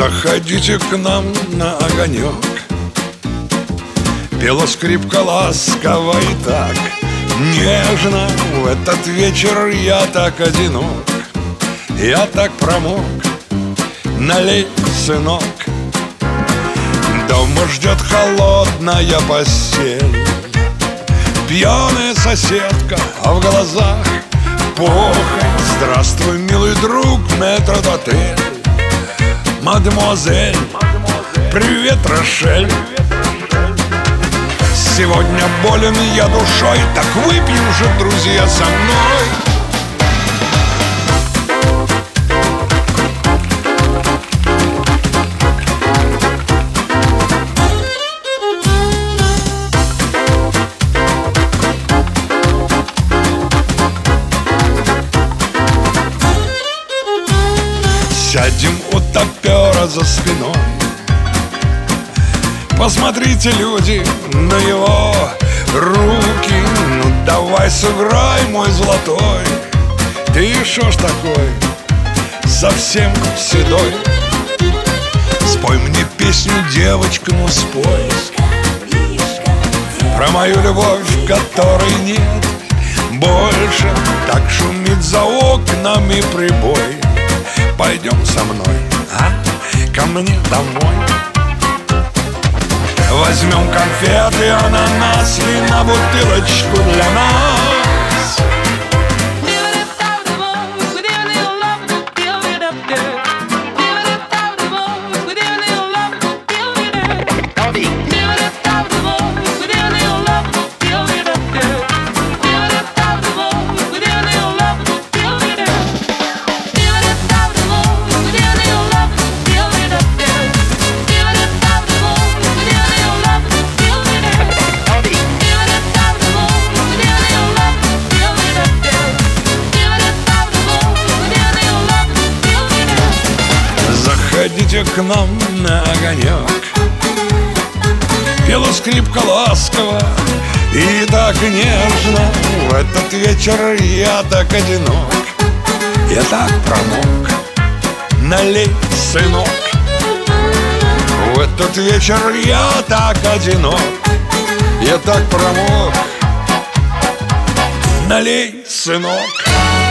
Заходите к нам на огонек. Пела скрипка ласково и так нежно. В этот вечер я так одинок, я так промок. Налей, сынок. Дома ждет холодная постель, пьяная соседка, а в глазах похоть. Здравствуй, милый друг, метрдотель. Мадемуазель, привет, Рошель. Сегодня болен я душой, так выпьем же, друзья, со мной. Сядем у топера за спиной. Посмотрите, люди, на его руки. Ну давай сыграй, мой золотой. Ты шо ж такой, совсем седой? Спой мне песню, девочка, ну спой про мою любовь, которой нет больше. Так шумит за окнами прибой. Пойдем со мной, а? Ко мне домой. Возьмем конфеты, ананас и на бутылочку для нас. Заходите к нам на огонек. Пела скрипка ласково и так нежно. В этот вечер я так одинок, я так промок. Налей, сынок. В этот вечер я так одинок, я так промок. Налей, сынок.